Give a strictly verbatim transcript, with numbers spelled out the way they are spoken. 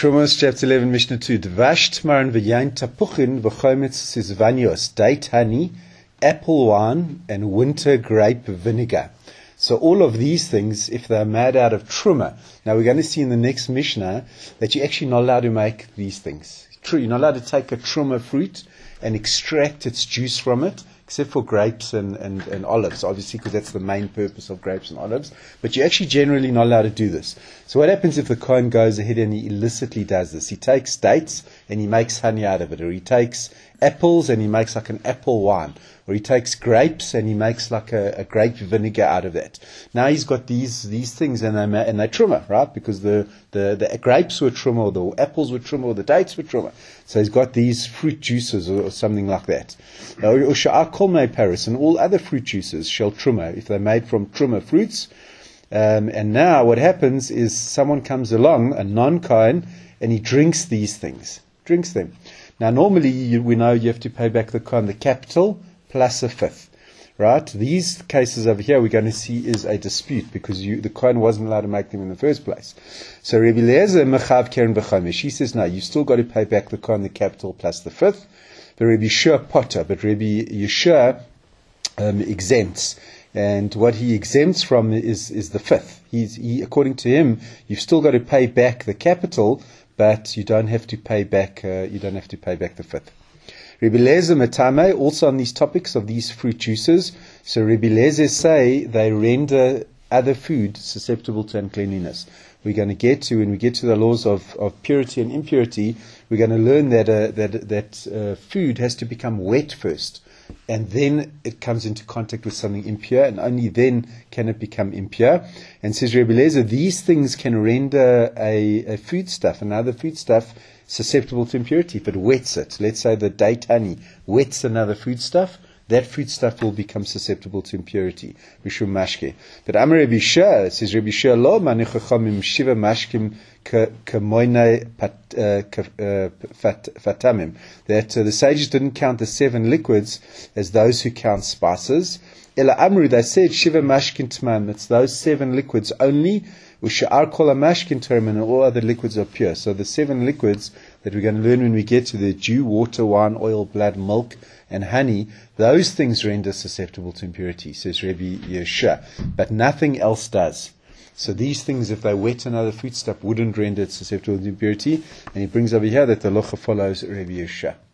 Trumos, chapter eleven, Mishnah two. Dvash tmaran v'yain tapuchin v'chometz sizvanios, date honey, apple wine, and winter grape vinegar. So all of these things, if they're made out of truma, now we're going to see in the next Mishnah that you're actually not allowed to make these things. True, you're not allowed to take a truma fruit and extract its juice from it, except for grapes and, and, and olives, obviously, because that's the main purpose of grapes and olives. But you're actually generally not allowed to do this. So what happens if the Kohen goes ahead and he illicitly does this? He takes dates and he makes honey out of it, or he takes apples and he makes like an apple wine, or he takes grapes and he makes like a, a grape vinegar out of that. Now he's got these these things and they and they truma, right? Because the, the, the grapes were truma, or the apples were truma, or the dates were truma. So he's got these fruit juices or, or something like that. Paris and all other fruit juices shall truma if they're made from truma fruits. Um, and now what happens is someone comes along, a non-Kohen, and he drinks these things, drinks them. Now normally you, we know you have to pay back the Kohen the capital plus a fifth, right? These cases over here we're going to see is a dispute because you, the Kohen wasn't allowed to make them in the first place. So Rebbe Eliezer mechav keren b'chomesh, he says no, you've still got to pay back the Kohen the capital plus the fifth. The Rebbe Yeshua potter, but Rebbe Yeshua um, exempts. And what he exempts from is, is the fifth. He's, he, according to him, you've still got to pay back the capital, but you don't have to pay back. Uh, you don't have to pay back the fifth. Rebbe Eliezer Matame, also on these topics of these fruit juices. So Rebbe Eliezer say they render other food susceptible to uncleanliness. We're going to get to, when we get to the laws of, of purity and impurity, we're going to learn that uh, that that uh, food has to become wet first, and then it comes into contact with something impure, and only then can it become impure. And says Rebbe Eliezer, these things can render a, a foodstuff, another foodstuff, susceptible to impurity if it wets it. Let's say the date honey wets another foodstuff, that foodstuff will become susceptible to impurity. Mishum mashke. But Amar Rebbe Yeshua, says Rebbe Yeshua, lo manu chachamim shiva mashkim kamoine fatamim. That uh, the sages didn't count the seven liquids as those who count spices. Ela amru, they said shiva mashkin tmam. It's those seven liquids only. Usha'ar kol mashkin term, and all other liquids are pure. So the seven liquids that we're going to learn when we get to the dew, water, wine, oil, blood, milk, and honey, those things render susceptible to impurity, says Rebbe Yeshua. But nothing else does. So these things, if they wet another foodstuff, wouldn't render it susceptible to impurity. And he brings over here that the locha follows Rebbe Yeshua.